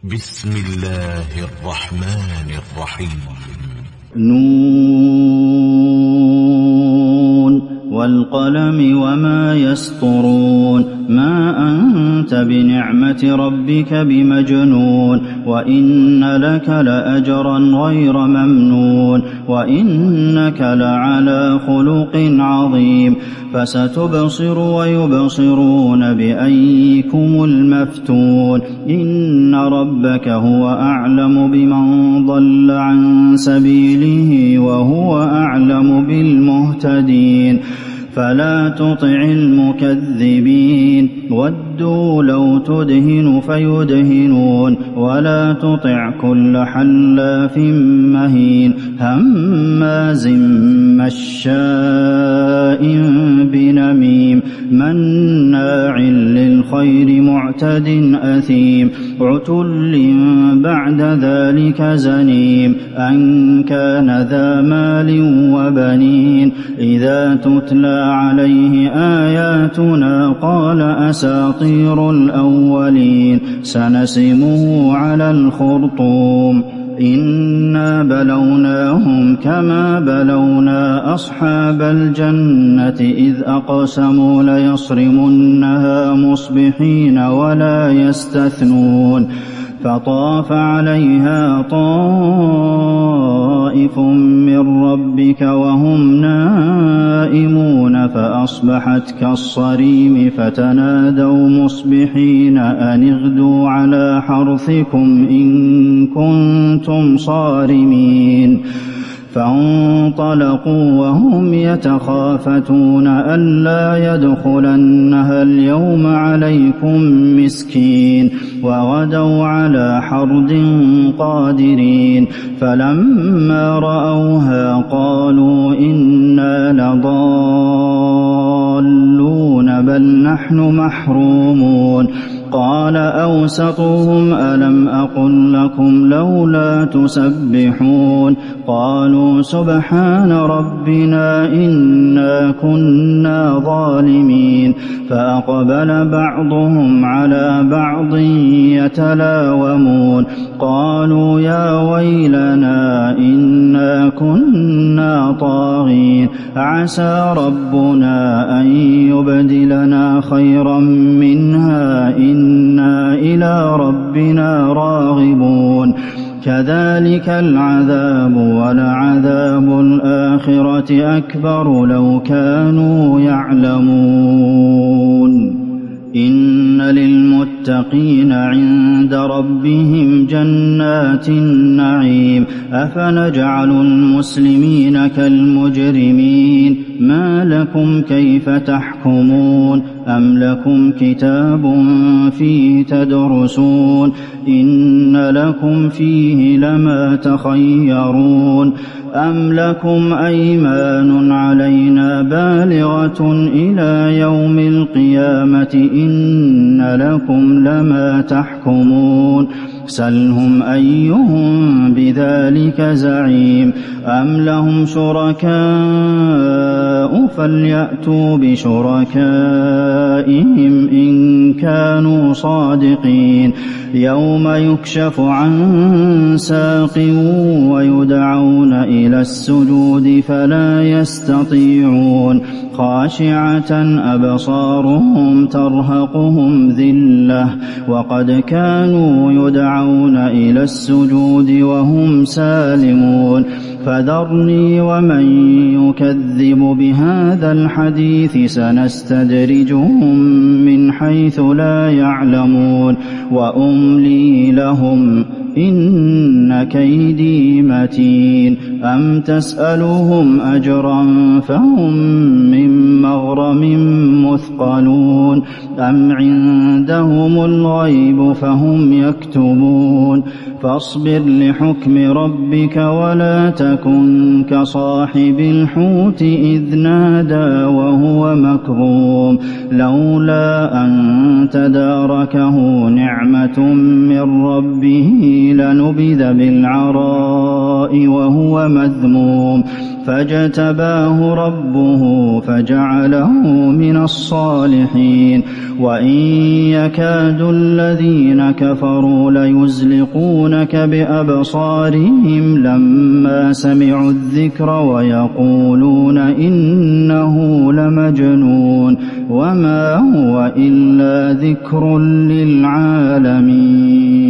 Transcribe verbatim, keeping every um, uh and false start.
بسم الله الرحمن الرحيم. نون والقلم وما يسطرون ما أنت بنعمة ربك بمجنون وإن لك لأجرا غير ممنون وإنك لعلى خلق عظيم فستبصر ويبصرون بأيكم المفتون إن ربك هو أعلم بمن ضل عن سبيله وهو أعلم بالمهتدين فلا تطع المكذبين ودوا لو تدهن فيدهنون ولا تطع كل حلاف مهين هماز مشاء بنميم مناع للخير معتد أثيم عتل بعد ذلك زنيم أن كان ذا مال وبنين إذا تتلى عليه آياتنا قال أساطير الأولين سنسمه على الخرطوم إنا بلوناهم كما بلونا أصحاب الجنة إذ أقسموا ليصرمنها مصبحين ولا يستثنون فطاف عليها طائف من ربك وهم نائمون فأصبحت كالصريم فتنادوا مصبحين أن اغدوا على حرثكم إن كنتم صارمين فانطلقوا وهم يتخافتون ألا يدخلنها اليوم عليكم مسكين وغدوا على حرد قادرين فلما رأوها قالوا إنا لضالون بل نحن محرومون قال أوسطهم ألم أقل لكم لولا تسبحون قالوا سبحان ربنا إنا كنا ظالمين فأقبل بعضهم على بعض يتلاومون قالوا يا ويلنا إنا كنا طاغين عسى ربنا أن يبدلنا خيرا منها إنا إلى ربنا راغبون كذلك العذاب ولعذاب الآخرة أكبر لو كانوا يعلمون إن للمتقين عند ربهم جنات النعيم أفنجعل المسلمين كالمجرمين ما لكم كيف تحكمون أم لكم كتاب فيه تدرسون إن لكم فيه لما تخيرون أم لكم أيمان علينا بالغة إلى يوم القيامة إن لكم لما تحكمون سلهم أيهم بذلك زعيم أم لهم شركاء فليأتوا بشركائهم إن كانوا صادقين يوم يكشف عن ساق ويدعون إلى السجود فلا يستطيعون خاشعة أبصارهم ترهقهم ذلة وقد كانوا يدعون إلى السجود وهم سالمون فذرني ومن يكذب بهذا الحديث سنستدرجهم من حيث لا يعلمون وأملي لهم إن كيدي متين أم تسألهم أجرا فهم من مغرم مثقلون أم عندهم الغيب فهم يكتبون فاصبر لحكم ربك ولا تكن كصاحب الحوت إذ نادى وهو مكظوم لولا أن تداركه نعمة من ربه قيل نبذ بالعراء وهو مذموم فاجتباه ربه فجعله من الصالحين وإن يكاد الذين كفروا ليزلقونك بأبصارهم لما سمعوا الذكر ويقولون إنه لمجنون وما هو إلا ذكر للعالمين.